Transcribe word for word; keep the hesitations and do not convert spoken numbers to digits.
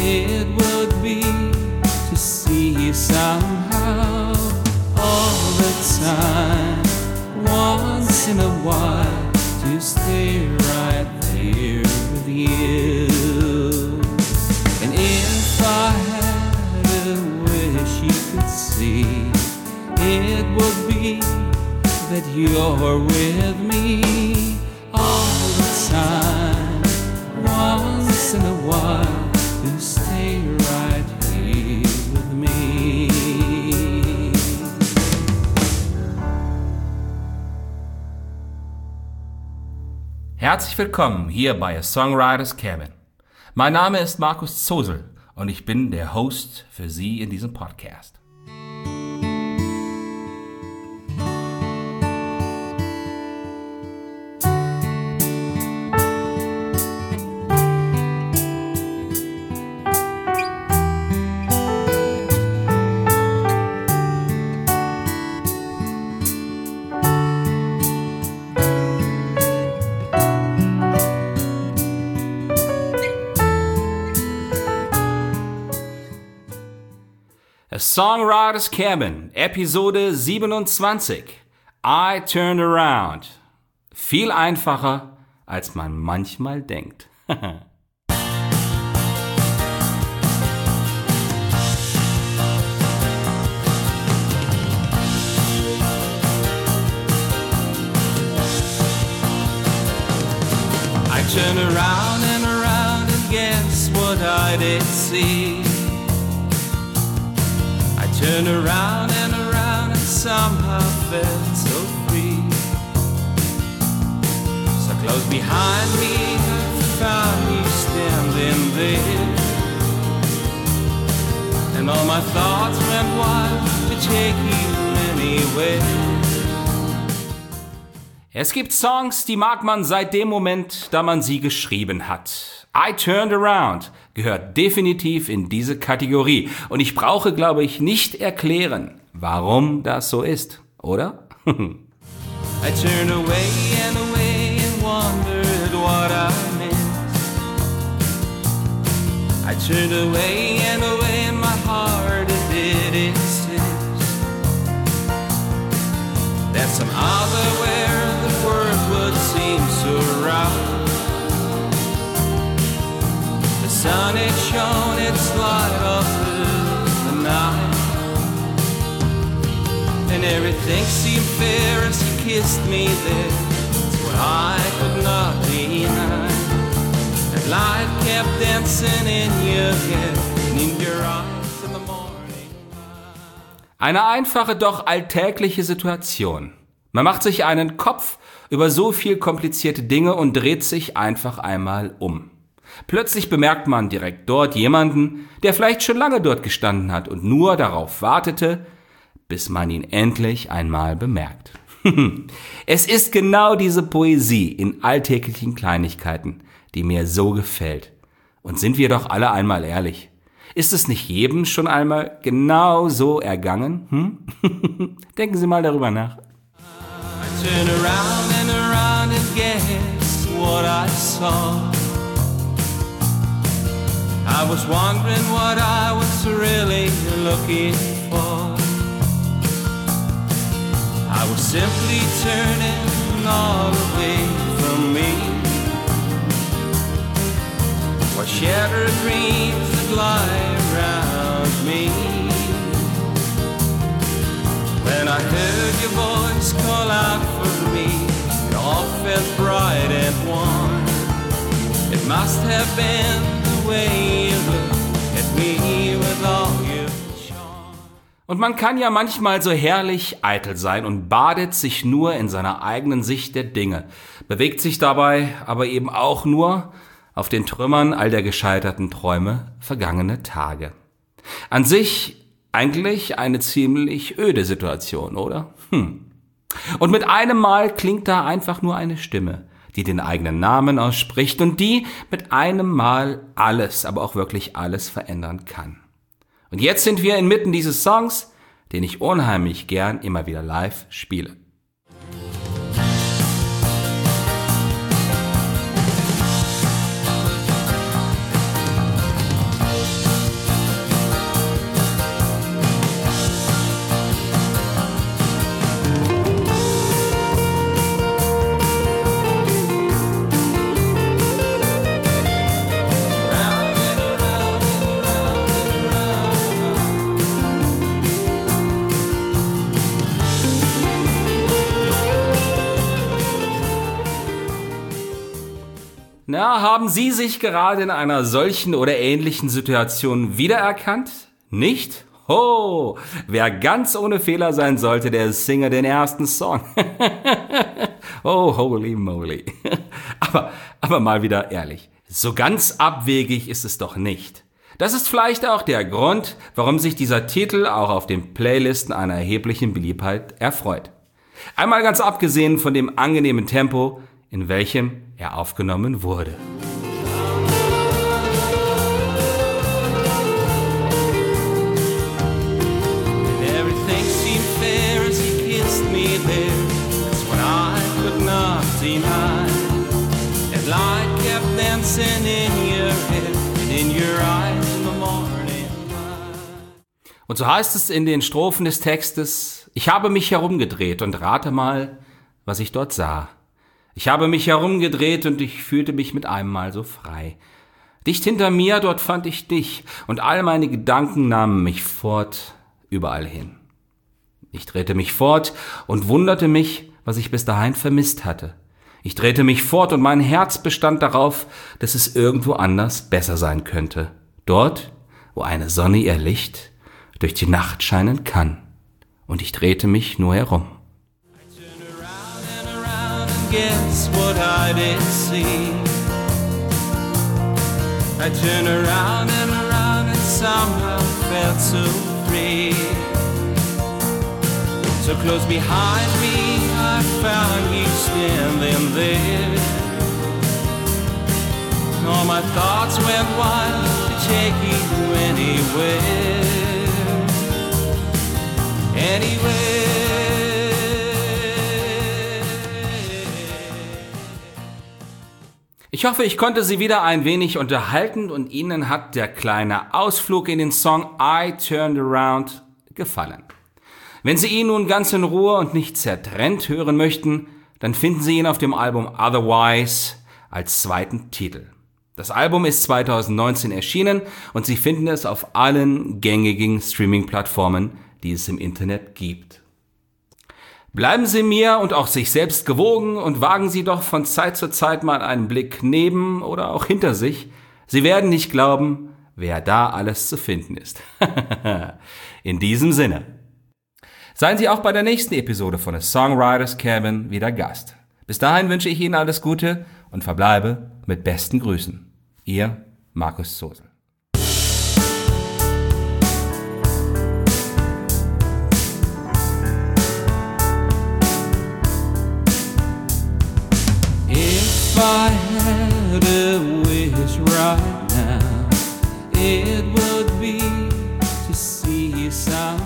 it would be to see you somehow all the time, once in a while, to stay right there with you. And if I had a wish you could see, it would be that you're with me all the time, once in a while, to stay right here with me. Herzlich willkommen hier bei A Songwriter's Cabin. Mein Name ist Markus Zosel und ich bin der Host für Sie in diesem Podcast. A Songwriter's Cabin, Episode siebenundzwanzig. I Turned Around. Viel einfacher, als man manchmal denkt. I turned around and around and guess what I did see. I turned around and around and somehow felt so free. So close behind me, I found you standing there. And all my thoughts went wild to take you anywhere. Es gibt Songs, die mag man seit dem Moment, da man sie geschrieben hat. I Turned Around gehört definitiv in diese Kategorie. Und ich brauche, glaube ich, nicht erklären, warum das so ist, oder? I turned away and away and wondered what I missed. I turned away and away and my heart it did insist that some other where the world would seem so rough. The sun had shone its light up through the night, and everything seemed fair as you kissed me there. It's what I could not deny. That light kept dancing in your head and in your eyes in the morning light. Eine einfache, doch alltägliche Situation. Man macht sich einen Kopf über so viel komplizierte Dinge und dreht sich einfach einmal um. Plötzlich bemerkt man direkt dort jemanden, der vielleicht schon lange dort gestanden hat und nur darauf wartete, bis man ihn endlich einmal bemerkt. Es ist genau diese Poesie in alltäglichen Kleinigkeiten, die mir so gefällt. Und sind wir doch alle einmal ehrlich. Ist es nicht jedem schon einmal genau so ergangen? Hm? Denken Sie mal darüber nach. I turn around and around and guess what I saw. I was wondering what I was really looking for. I was simply turning all away from me, while shattered dreams that lie around me. When I heard your voice call out for me, it all felt bright and warm. It must have been Und man kann ja manchmal so herrlich eitel sein und badet sich nur in seiner eigenen Sicht der Dinge, bewegt sich dabei aber eben auch nur auf den Trümmern all der gescheiterten Träume vergangene Tage. An sich eigentlich eine ziemlich öde Situation, oder? Hm. Und mit einem Mal klingt da einfach nur eine Stimme, die den eigenen Namen ausspricht und die mit einem Mal alles, aber auch wirklich alles verändern kann. Und jetzt sind wir inmitten dieses Songs, den ich unheimlich gern immer wieder live spiele. Na, haben Sie sich gerade in einer solchen oder ähnlichen Situation wiedererkannt? Nicht? Oh, wer ganz ohne Fehler sein sollte, der singe den ersten Song. Oh, holy moly. Aber, aber mal wieder ehrlich, so ganz abwegig ist es doch nicht. Das ist vielleicht auch der Grund, warum sich dieser Titel auch auf den Playlisten einer erheblichen Beliebtheit erfreut. Einmal ganz abgesehen von dem angenehmen Tempo, in welchem er aufgenommen wurde. Everything seemed fair as he kissed me there. That's what I could not deny. That light kept dancing in your head and in your eyes in the morning light. Und so heißt es in den Strophen des Textes: Ich habe mich herumgedreht und rate mal, was ich dort sah. Ich habe mich herumgedreht und ich fühlte mich mit einem Mal so frei. Dicht hinter mir, dort fand ich dich, und all meine Gedanken nahmen mich fort, überall hin. Ich drehte mich fort und wunderte mich, was ich bis dahin vermisst hatte. Ich drehte mich fort und mein Herz bestand darauf, dass es irgendwo anders besser sein könnte. Dort, wo eine Sonne ihr Licht durch die Nacht scheinen kann. Und ich drehte mich nur herum. Guess what I did see. I turned around and around and somehow felt so free. So close behind me, I found you standing there. All my thoughts went wild to take you anywhere. Anywhere. Ich hoffe, ich konnte Sie wieder ein wenig unterhalten und Ihnen hat der kleine Ausflug in den Song I Turned Around gefallen. Wenn Sie ihn nun ganz in Ruhe und nicht zertrennt hören möchten, dann finden Sie ihn auf dem Album Otherwise als zweiten Titel. Das Album ist zweitausendneunzehn erschienen und Sie finden es auf allen gängigen Streaming-Plattformen, die es im Internet gibt. Bleiben Sie mir und auch sich selbst gewogen und wagen Sie doch von Zeit zu Zeit mal einen Blick neben oder auch hinter sich. Sie werden nicht glauben, wer da alles zu finden ist. In diesem Sinne. Seien Sie auch bei der nächsten Episode von The Songwriters Cabin wieder Gast. Bis dahin wünsche ich Ihnen alles Gute und verbleibe mit besten Grüßen. Ihr Markus Zosel. If I had a wish right now, it would be to see you sound